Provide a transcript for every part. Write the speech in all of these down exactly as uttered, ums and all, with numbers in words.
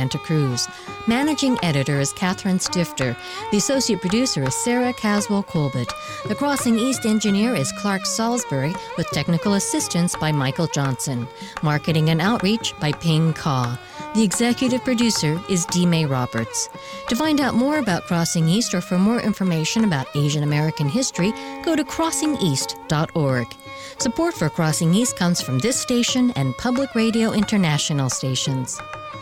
Santa Cruz. Managing editor is Catherine Stifter. The associate producer is Sarah Caswell-Colbert. The Crossing East engineer is Clark Salisbury, with technical assistance by Michael Johnson. Marketing and outreach by Ping Ka. The executive producer is Dee May Roberts. To find out more about Crossing East or for more information about Asian American history, go to crossing east dot org. Support for Crossing East comes from this station and Public Radio International stations.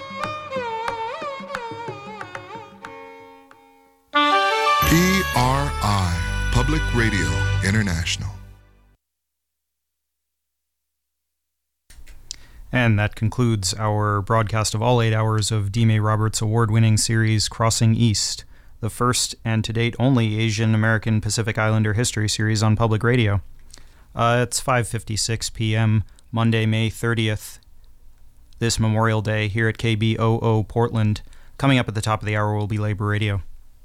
P R I, Public Radio International. And that concludes our broadcast of all eight hours of Dee May Roberts' award-winning series Crossing East, the first and to date only Asian American Pacific Islander history series on public radio. Uh, it's five fifty-six p.m. Monday, May thirtieth, this Memorial Day here at K B O O Portland. Coming up at the top of the hour will be Labor Radio.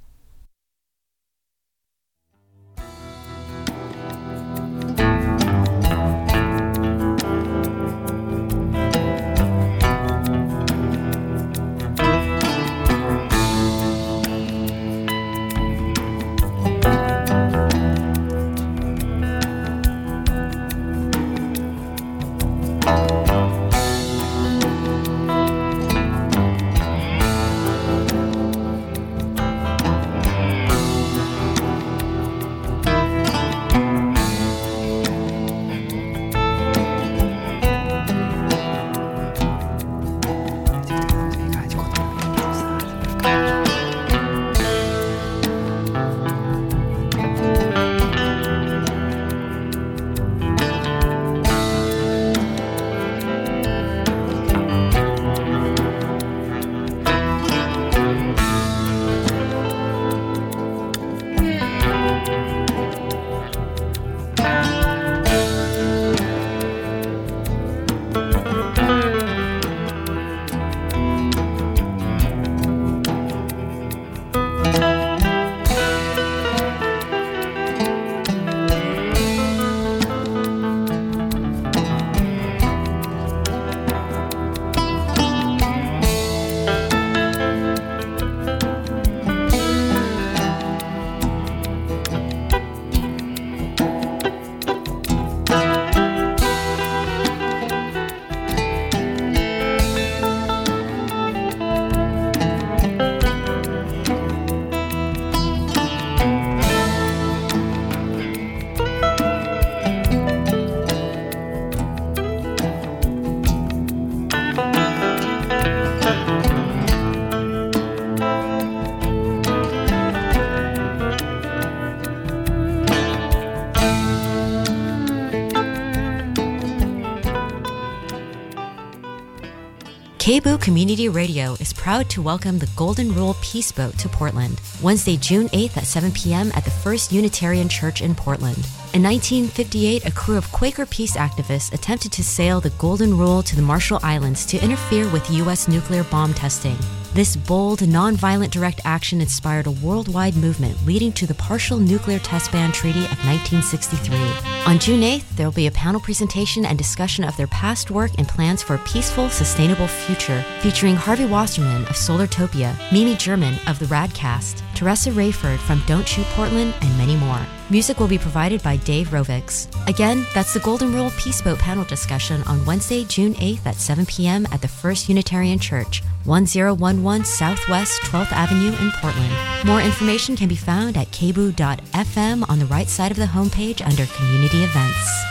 K B O O Community Radio is proud to welcome the Golden Rule Peace Boat to Portland, Wednesday, June eighth at seven p.m. at the First Unitarian Church in Portland. In nineteen fifty-eight, a crew of Quaker peace activists attempted to sail the Golden Rule to the Marshall Islands to interfere with U S nuclear bomb testing. This bold, nonviolent direct action inspired a worldwide movement leading to the Partial Nuclear Test Ban Treaty of nineteen sixty-three. On June eighth, there will be a panel presentation and discussion of their past work and plans for a peaceful, sustainable future, featuring Harvey Wasserman of Solartopia, Mimi German of the Radcast, Teresa Rayford from Don't Shoot Portland, and many more. Music will be provided by Dave Rovics. Again, that's the Golden Rule Peace Boat panel discussion on Wednesday, June eighth at seven p.m. at the First Unitarian Church, one oh one one Southwest twelfth Avenue in Portland. More information can be found at k b o o dot f m on the right side of the homepage under Community Events.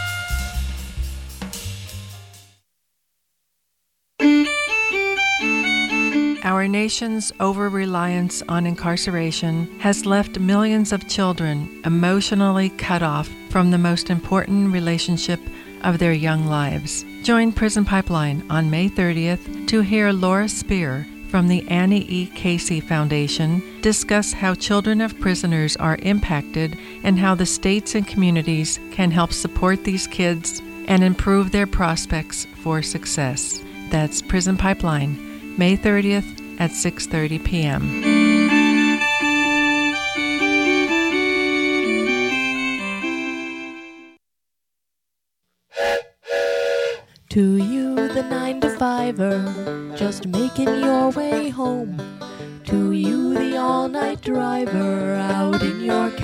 Our nation's over-reliance on incarceration has left millions of children emotionally cut off from the most important relationship of their young lives. Join Prison Pipeline on May thirtieth to hear Laura Spear from the Annie E. Casey Foundation discuss how children of prisoners are impacted and how the states and communities can help support these kids and improve their prospects for success. That's Prison Pipeline, May thirtieth at six thirty p.m. To you, the nine to fiver, just making your way home. home. To you, the all-night driver, out in your